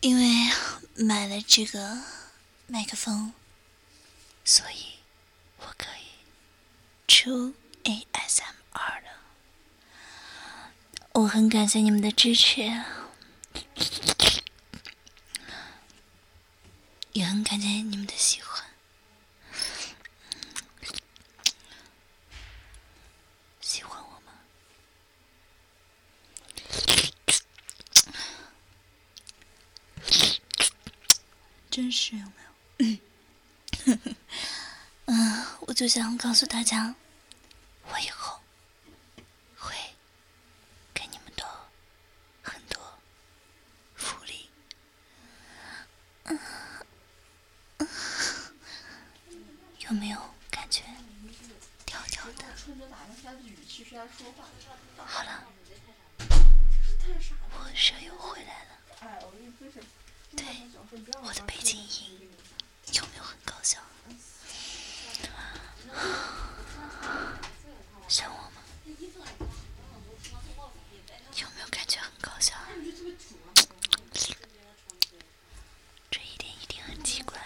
因为买了这个麦克风，所以我可以出 ASMR 了。我很感谢你们的支持，也很感谢你们的喜欢。喜欢我吗？真是有没有？我就想告诉大家，我以后会给你们多很多福利。有没有感觉调调的？好了，我舍友回来了。对，我的背景音有没有很搞笑？像我吗？有没有感觉很搞笑？这一点一定很奇怪。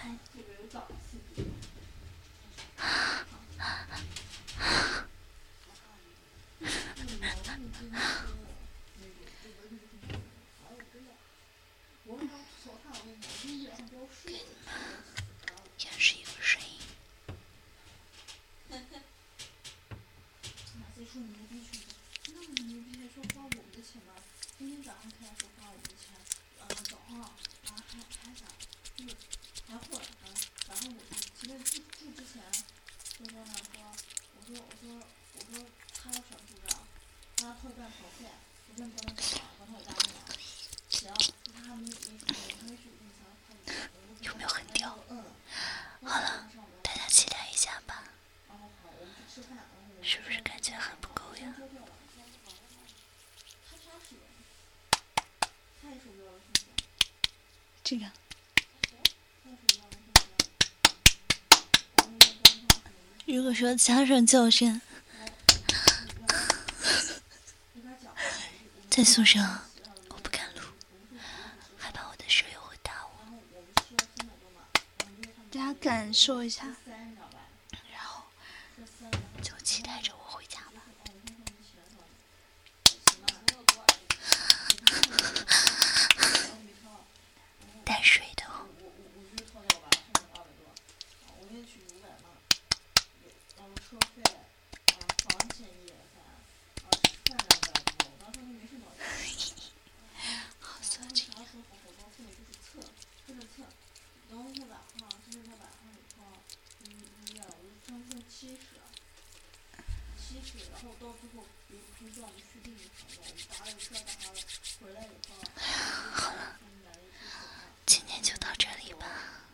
给你们演示一个声音。 今天早上开始花5千，早上还混，然后我其实住之前就跟他说，我说他要省住账，他要退半条费，我说你跟他讲，我说他有答应了，行，他还没去那啥， 有没有很屌？好了，大家期待一下吧。是不是感觉很不够呀？这个。如果说加上叫声，在宿舍我不敢录，害怕我的舍友会打我。大家感受一下，然后就期待着我回家吧。带水的哦。 车费，房钱120，饭200多，我当时没剩多少钱。 好色情。 然后说好多费就是测，然后100号，就是100号以后，1月我就剩70，然后到最后就叫我们续订一条的，我们打了车打了，回来以后， 好了，今天就到这里吧。